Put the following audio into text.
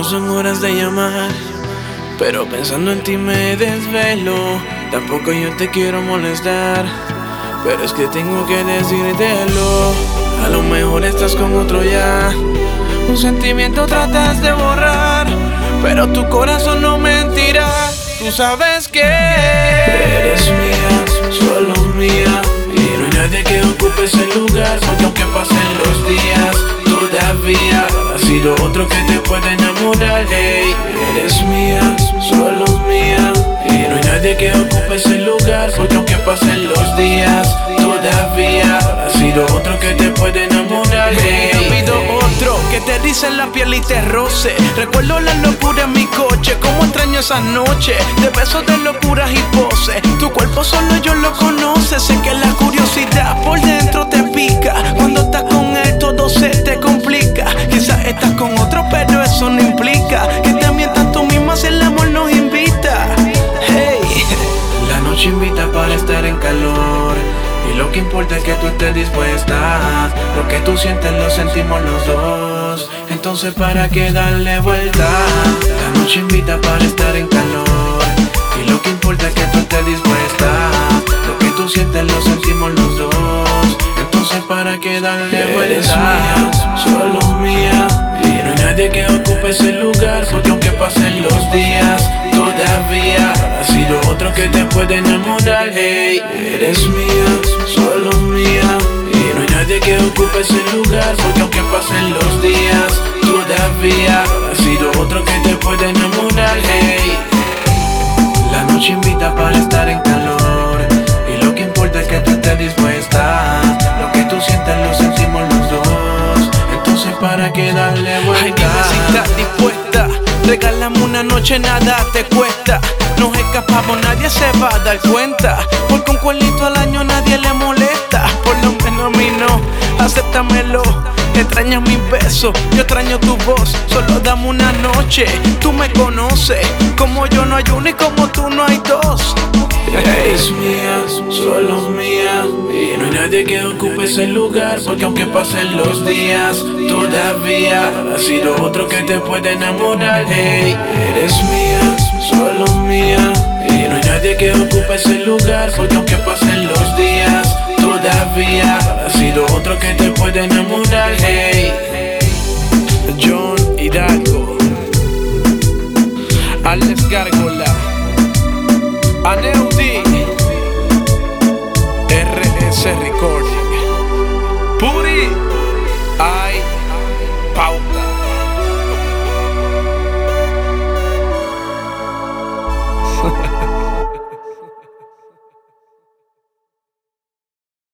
no son horas de llamar, pero pensando en ti me desvelo. Tampoco yo te quiero molestar, pero es que tengo que decírtelo. A lo mejor estás con otro ya, un sentimiento tratas de borrar, pero tu corazón no mentirá. Tú sabes que eres mía, solo mía, y no hay nadie que ocupe ese lugar. Porque aunque pasen los días, todavía ha sido otro que te puede enamorar. Hey, eres mía, solo mía, y no hay nadie que ocupe ese lugar. Porque aunque pasen los días, todavía ha sido otro que te puede enamorar. Hey, ha habido otro que te dice en la piel y te roce. Recuerdo la locura en mi coche, como extraño esas noches de besos de locuras y poses. Tu cuerpo solo yo lo conoce. Sé que la curiosidad por dentro te pica. Cuando estás con él todo se te complica. Quizás estás con otro, pero eso no implica que te mientas tú misma si el amor nos invita. Hey, la noche invita para estar en calor, y lo que importa es que tú estés dispuesta. Lo que tú sientes lo sentimos los dos, entonces para qué darle vuelta. La noche invita para estar en calor, y lo que importa es que tú estés dispuesta. Lo que tú sientes lo sentimos los dos, entonces para qué darle vuelta. Eres mía, solo mía, y no hay nadie que ocupe ese lugar. Porque aunque pasen los días, todavía ha sido otro que te puede enamorar. Hey, eres mía, solo mía, y no hay nadie que ocupe ese lugar. Porque aunque pasen los días, todavía ha sido otro que te puede enamorar. Hey, la noche invita para estar en calor, y lo que importa es que tú estés dispuesta. Lo que tú sientes lo sentimos los dos, entonces para qué darle vuelta. ay, dime si estás dispuesta. Regálame una noche, nada te cuesta. Nos escapamos, nadie se va a dar cuenta. Porque un cuernito al año nadie le molesta. Por lo menos a mí no, acéptamelo. Extrañas mis besos, yo extraño tu voz. Solo dame una noche, tú me conoces. Como yo no hay uno y como tú no hay dos. Eres mía, solo mía, y no hay nadie que ocupe ese lugar. Porque aunque pasen los días, todavía ha sido otro que te puede enamorar. Hey, eres mía, solo mía, y no hay nadie que ocupe ese lugar. Porque aunque pasen los días, todavía ha sido otro que te puede enamorar. Hey, John Hidalgo, Alex Gárgola, Aneudi, RS Recording, Puri, ay, Pauta.